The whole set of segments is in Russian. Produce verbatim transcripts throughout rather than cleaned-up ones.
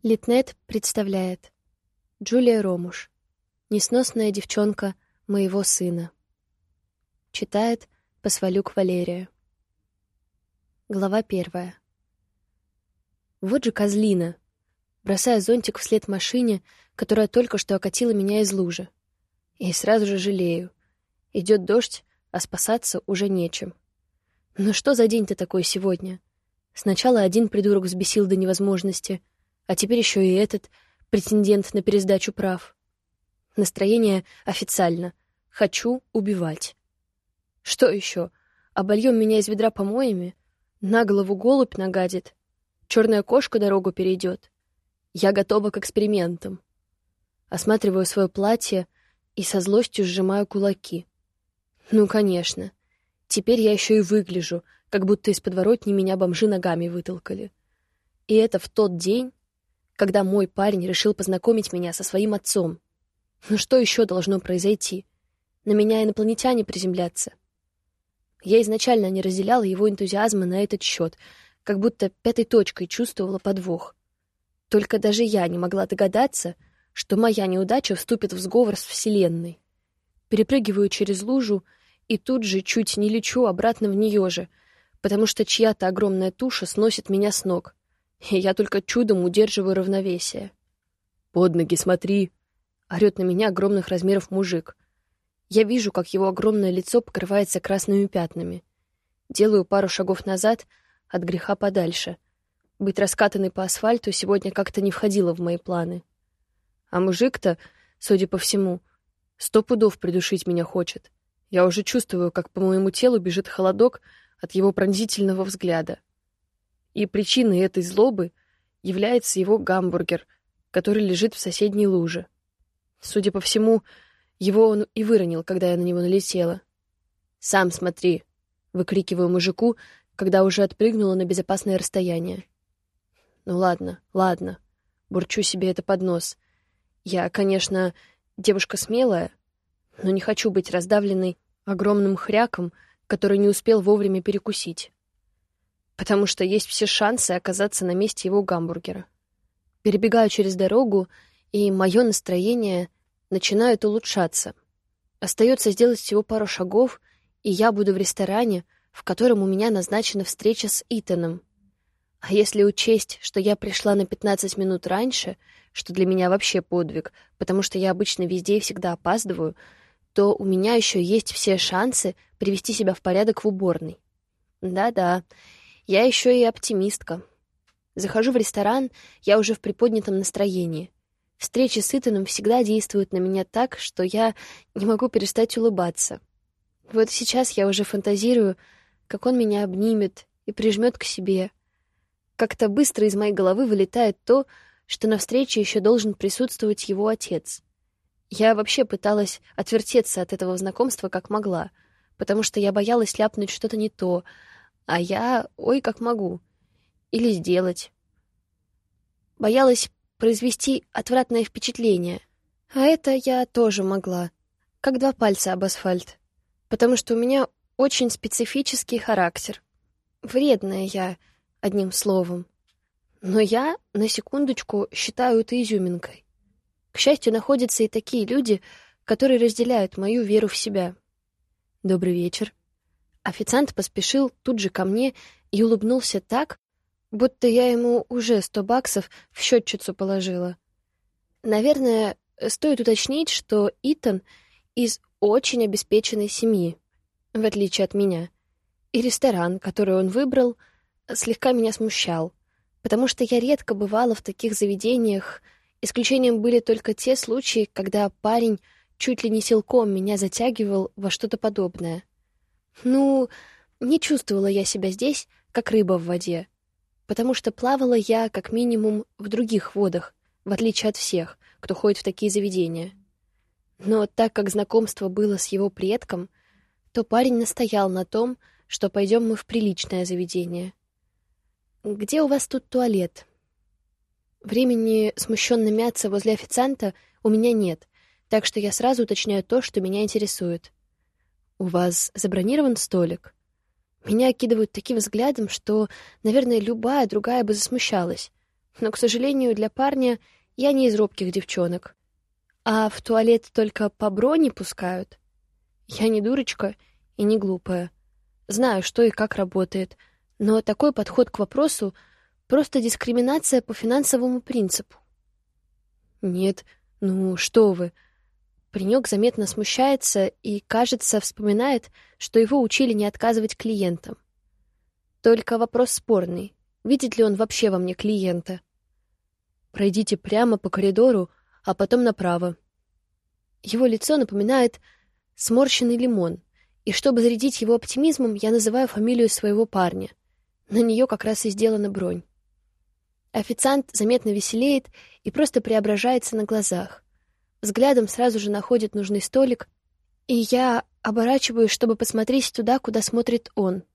Литнет представляет. Джулия Ромуш. Несносная девчонка моего сына. Читает Посвалюк Валерия. Глава первая. Вот же козлина. Бросаю зонтик вслед машине, которая только что окатила меня из лужи. И сразу же жалею. Идет дождь, а спасаться уже нечем. Ну что за день-то такой сегодня? Сначала один придурок взбесил до невозможности, а теперь еще и этот претендент на пересдачу прав. Настроение официально. Хочу убивать. Что еще? Обольем меня из ведра помоями? На голову голубь нагадит? Черная кошка дорогу перейдет? Я готова к экспериментам. Осматриваю свое платье и со злостью сжимаю кулаки. Ну, конечно. Теперь я еще и выгляжу, как будто из подворотни меня бомжи ногами вытолкали. И это в тот день, когда мой парень решил познакомить меня со своим отцом. Ну что еще должно произойти? На меня инопланетяне приземлятся. Я изначально не разделяла его энтузиазма на этот счет, как будто пятой точкой чувствовала подвох. Только даже я не могла догадаться, что моя неудача вступит в сговор с Вселенной. Перепрыгиваю через лужу и тут же чуть не лечу обратно в нее же, потому что чья-то огромная туша сносит меня с ног, и я только чудом удерживаю равновесие. «Под ноги смотри!» — орёт на меня огромных размеров мужик. Я вижу, как его огромное лицо покрывается красными пятнами. Делаю пару шагов назад, от греха подальше. Быть раскатанной по асфальту сегодня как-то не входило в мои планы. А мужик-то, судя по всему, сто пудов придушить меня хочет. Я уже чувствую, как по моему телу бежит холодок от его пронзительного взгляда. И причиной этой злобы является его гамбургер, который лежит в соседней луже. Судя по всему, его он и выронил, когда я на него налетела. «Сам смотри!» — выкрикиваю мужику, когда уже отпрыгнула на безопасное расстояние. «Ну ладно, ладно», — бурчу себе это под нос. «Я, конечно, девушка смелая, но не хочу быть раздавленной огромным хряком, который не успел вовремя перекусить. Потому что есть все шансы оказаться на месте его гамбургера. Перебегаю через дорогу, и мое настроение начинает улучшаться. Остается сделать всего пару шагов, и я буду в ресторане, в котором у меня назначена встреча с Итаном. А если учесть, что я пришла на пятнадцать минут раньше, что для меня вообще подвиг, потому что я обычно везде и всегда опаздываю, то у меня еще есть все шансы привести себя в порядок в уборной. Да-да, я еще и оптимистка. Захожу в ресторан, я уже в приподнятом настроении. Встречи с Итаном всегда действуют на меня так, что я не могу перестать улыбаться. Вот сейчас я уже фантазирую, как он меня обнимет и прижмет к себе. Как-то быстро из моей головы вылетает то, что на встрече еще должен присутствовать его отец. Я вообще пыталась отвертеться от этого знакомства как могла, потому что я боялась ляпнуть что-то не то, а я, ой, как могу, или сделать. Боялась произвести отвратное впечатление, а это я тоже могла, как два пальца об асфальт, потому что у меня очень специфический характер. Вредная я, одним словом. Но я, на секундочку, считаю это изюминкой. К счастью, находятся и такие люди, которые разделяют мою веру в себя. «Добрый вечер». Официант поспешил тут же ко мне и улыбнулся так, будто я ему уже сто баксов в счетчицу положила. Наверное, стоит уточнить, что Итан из очень обеспеченной семьи, в отличие от меня, и ресторан, который он выбрал, слегка меня смущал, потому что я редко бывала в таких заведениях. Исключением были только те случаи, когда парень чуть ли не силком меня затягивал во что-то подобное. Ну, не чувствовала я себя здесь, как рыба в воде, потому что плавала я, как минимум, в других водах, в отличие от всех, кто ходит в такие заведения. Но так как знакомство было с его предком, то парень настоял на том, что пойдем мы в приличное заведение. «Где у вас тут туалет?» Времени смущенно мяться возле официанта у меня нет, так что я сразу уточняю то, что меня интересует. «У вас забронирован столик?» Меня окидывают таким взглядом, что, наверное, любая другая бы засмущалась. Но, к сожалению, для парня я не из робких девчонок. А в туалет только по броне пускают. Я не дурочка и не глупая. Знаю, что и как работает. Но такой подход к вопросу — просто дискриминация по финансовому принципу. Нет, ну что вы. Паренек заметно смущается и, кажется, вспоминает, что его учили не отказывать клиентам. Только вопрос спорный. Видит ли он вообще во мне клиента? Пройдите прямо по коридору, а потом направо. Его лицо напоминает сморщенный лимон, и чтобы зарядить его оптимизмом, я называю фамилию своего парня. На нее как раз и сделана бронь. Официант заметно веселеет и просто преображается на глазах. Взглядом сразу же находит нужный столик, и я оборачиваюсь, чтобы посмотреть туда, куда смотрит он.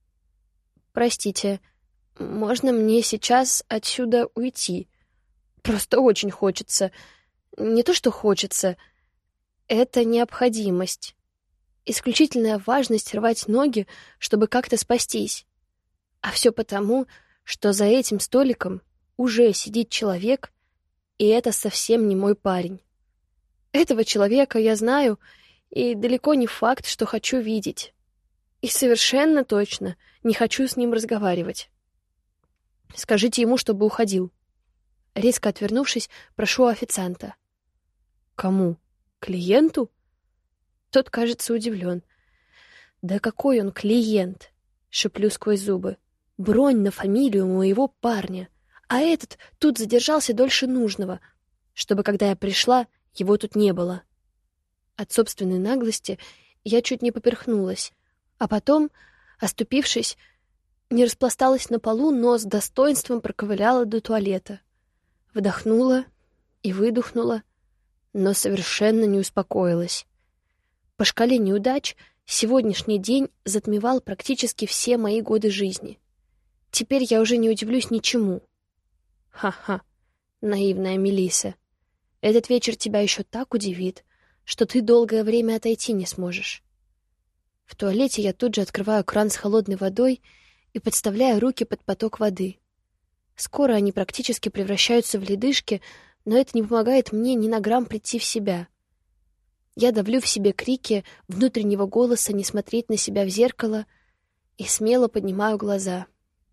«Простите, можно мне сейчас отсюда уйти? Просто очень хочется. Не то, что хочется. Это необходимость. Исключительная важность рвать ноги, чтобы как-то спастись. А все потому, что за этим столиком уже сидит человек, и это совсем не мой парень. Этого человека я знаю, и далеко не факт, что хочу видеть. И совершенно точно не хочу с ним разговаривать. Скажите ему, чтобы уходил». Резко отвернувшись, прошу официанта. «Кому? Клиенту?» Тот, кажется, удивлен. «Да какой он клиент?» — шеплю сквозь зубы. «Бронь на фамилию моего парня. А этот тут задержался дольше нужного, чтобы, когда я пришла, его тут не было». От собственной наглости я чуть не поперхнулась, а потом, оступившись, не распласталась на полу, но с достоинством проковыляла до туалета. Вдохнула и выдохнула, но совершенно не успокоилась. По шкале неудач сегодняшний день затмевал практически все мои годы жизни. Теперь я уже не удивлюсь ничему. Ха-ха, наивная Мелисса. Этот вечер тебя еще так удивит, что ты долгое время отойти не сможешь. В туалете я тут же открываю кран с холодной водой и подставляю руки под поток воды. Скоро они практически превращаются в ледышки, но это не помогает мне ни на грамм прийти в себя. Я давлю в себе крики внутреннего голоса не смотреть на себя в зеркало и смело поднимаю глаза.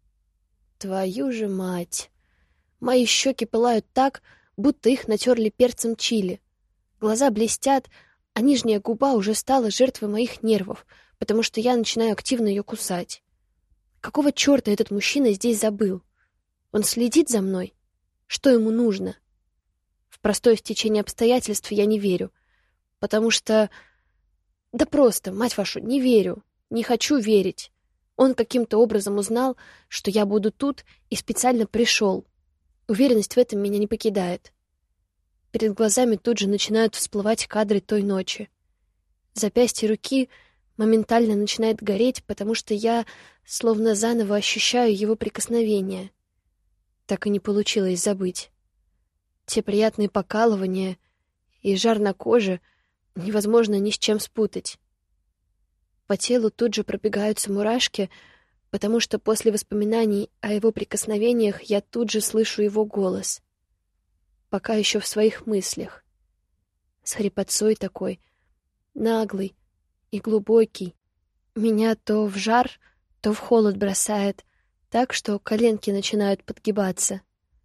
Твою же мать! Мои щеки пылают так, будто их натерли перцем чили. Глаза блестят, а нижняя губа уже стала жертвой моих нервов, потому что я начинаю активно ее кусать. Какого черта этот мужчина здесь забыл? Он следит за мной? Что ему нужно? В простое стечение обстоятельств я не верю, потому что... Да просто, мать вашу, не верю, не хочу верить. Он каким-то образом узнал, что я буду тут, и специально пришел. Уверенность в этом меня не покидает. Перед глазами тут же начинают всплывать кадры той ночи. Запястье руки моментально начинает гореть, потому что я словно заново ощущаю его прикосновение. Так и не получилось забыть. Те приятные покалывания и жар на коже невозможно ни с чем спутать. По телу тут же пробегаются мурашки, потому что после воспоминаний о его прикосновениях я тут же слышу его голос. Пока еще в своих мыслях. С хрипотцой такой, наглый и глубокий. Меня то в жар, то в холод бросает, так что коленки начинают подгибаться.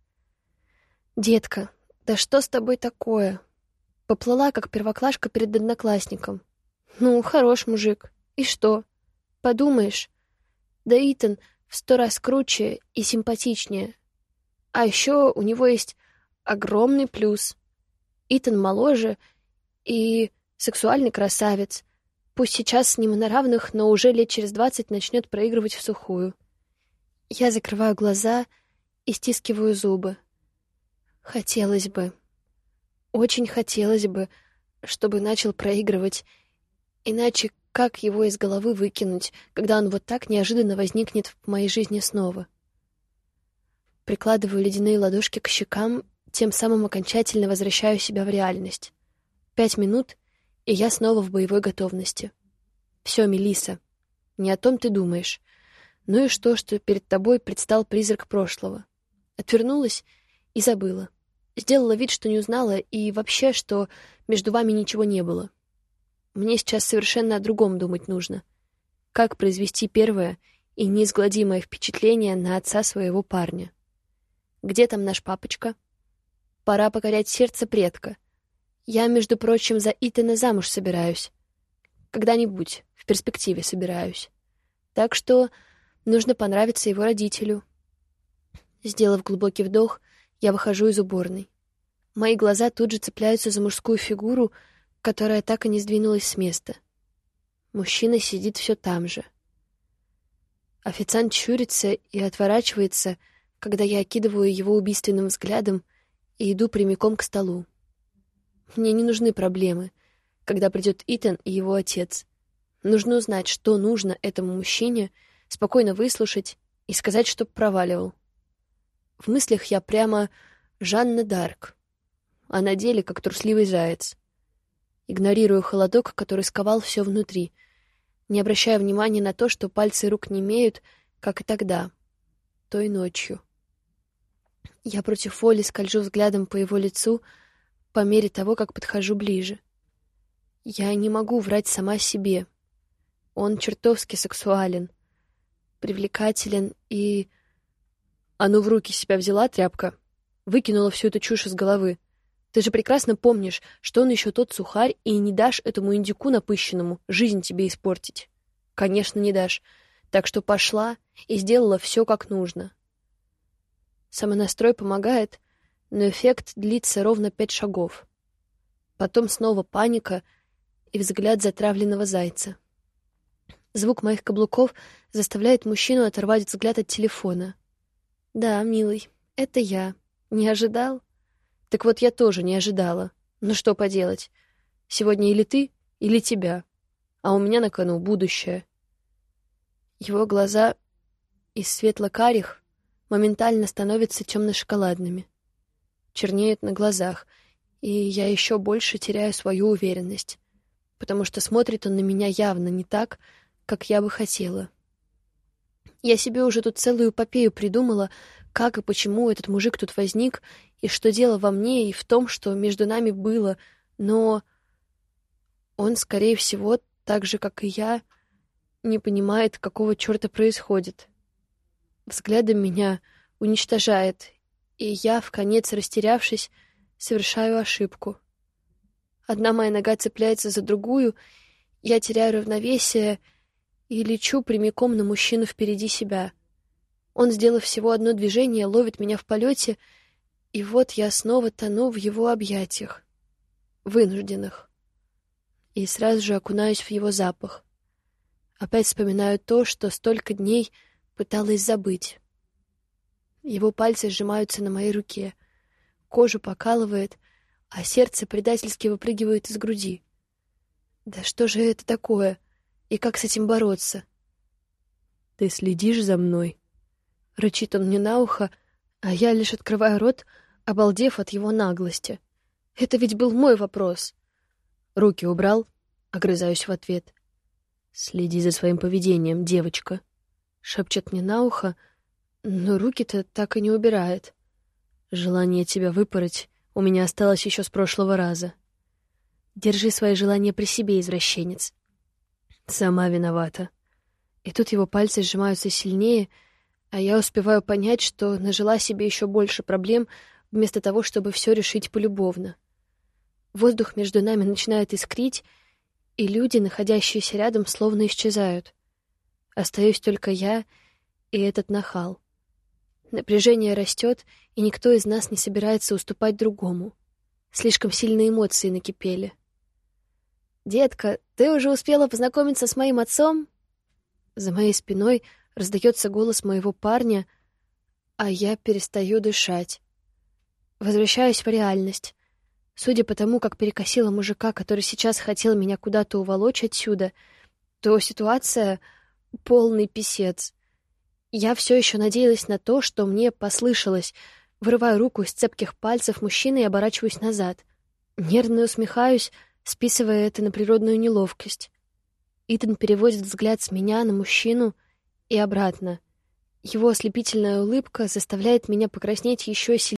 «Детка, да что с тобой такое?» Поплыла, как первоклашка перед одноклассником. «Ну, хорош мужик. И что? Подумаешь, да Итан в сто раз круче и симпатичнее. А еще у него есть огромный плюс. Итан моложе и сексуальный красавец. Пусть сейчас с ним на равных, но уже лет через двадцать начнет проигрывать в сухую». Я закрываю глаза и стискиваю зубы. Хотелось бы, очень хотелось бы, чтобы начал проигрывать, иначе как его из головы выкинуть, когда он вот так неожиданно возникнет в моей жизни снова? Прикладываю ледяные ладошки к щекам, тем самым окончательно возвращаю себя в реальность. Пять минут, и я снова в боевой готовности. Все, Мелисса, не о том ты думаешь. Ну и что, что перед тобой предстал призрак прошлого? Отвернулась И забыла. Сделала вид, что не узнала, и вообще, что между вами ничего не было. Мне сейчас совершенно о другом думать нужно. Как произвести первое и неизгладимое впечатление на отца своего парня? Где там наш папочка? Пора покорять сердце предка. Я, между прочим, за Итана замуж собираюсь. Когда-нибудь, в перспективе собираюсь. Так что нужно понравиться его родителю. Сделав глубокий вдох, я выхожу из уборной. Мои глаза тут же цепляются за мужскую фигуру, которая так и не сдвинулась с места. Мужчина сидит все там же. Официант щурится и отворачивается, когда я окидываю его убийственным взглядом и иду прямиком к столу. Мне не нужны проблемы, когда придет Итан и его отец. Нужно узнать, что нужно этому мужчине, спокойно выслушать и сказать, чтоб проваливал. В мыслях я прямо Жанна д'Арк, а на деле как трусливый заяц. Игнорирую холодок, который сковал все внутри, не обращая внимания на то, что пальцы рук немеют, как и тогда, той ночью. Я против воли скольжу взглядом по его лицу по мере того, как подхожу ближе. Я не могу врать сама себе. Он чертовски сексуален, привлекателен и... А ну в руки себя взяла, тряпка. Выкинула всю эту чушь из головы. Ты же прекрасно помнишь, что он еще тот сухарь, и не дашь этому индюку напыщенному жизнь тебе испортить. Конечно, не дашь. Так что пошла и сделала все как нужно. Самонастрой помогает, но эффект длится ровно пять шагов. Потом снова паника и взгляд затравленного зайца. Звук моих каблуков заставляет мужчину оторвать взгляд от телефона. «Да, милый, это я. Не ожидал?» «Так вот я тоже не ожидала. Ну что поделать? Сегодня или ты, или тебя. А у меня на кону будущее». Его глаза из светло-карих моментально становятся темно-шоколадными. Чернеют на глазах, и я еще больше теряю свою уверенность, потому что смотрит он на меня явно не так, как я бы хотела. Я себе уже тут целую эпопею придумала, как и почему этот мужик тут возник, и что дело во мне и в том, что между нами было, но он, скорее всего, так же, как и я, не понимает, какого черта происходит. Взглядом меня уничтожает, и я, вконец растерявшись, совершаю ошибку. Одна моя нога цепляется за другую, я теряю равновесие и лечу прямиком на мужчину впереди себя. Он, сделав всего одно движение, ловит меня в полете, и вот я снова тону в его объятиях, вынужденных, и сразу же окунаюсь в его запах. Опять вспоминаю то, что столько дней пыталась забыть. Его пальцы сжимаются на моей руке, кожу покалывает, а сердце предательски выпрыгивает из груди. Да что же это такое? И как с этим бороться? «Ты следишь за мной?» — рычит он мне на ухо, а я лишь открываю рот, обалдев от его наглости. Это ведь был мой вопрос. «Руки убрал?» — огрызаюсь в ответ. «Следи за своим поведением, девочка», — шепчет мне на ухо, но руки-то так и не убирает. «Желание тебя выпороть у меня осталось еще с прошлого раза. Держи свои желания при себе, извращенец». «Сама виновата». И тут его пальцы сжимаются сильнее, а я успеваю понять, что нажила себе еще больше проблем, вместо того, чтобы все решить полюбовно. Воздух между нами начинает искрить, и люди, находящиеся рядом, словно исчезают. Остаюсь только я и этот нахал. Напряжение растет, и никто из нас не собирается уступать другому. Слишком сильные эмоции накипели. «Детка, ты уже успела познакомиться с моим отцом?» За моей спиной раздается голос моего парня, а я перестаю дышать. Возвращаюсь в реальность. Судя по тому, как перекосила мужика, который сейчас хотел меня куда-то уволочь отсюда, то ситуация — полный писец. Я все еще надеялась на то, что мне послышалось. Вырываю руку из цепких пальцев мужчины и оборачиваюсь назад. Нервно усмехаюсь, списывая это на природную неловкость. Итан переводит взгляд с меня на мужчину и обратно. Его ослепительная улыбка заставляет меня покраснеть еще сильнее.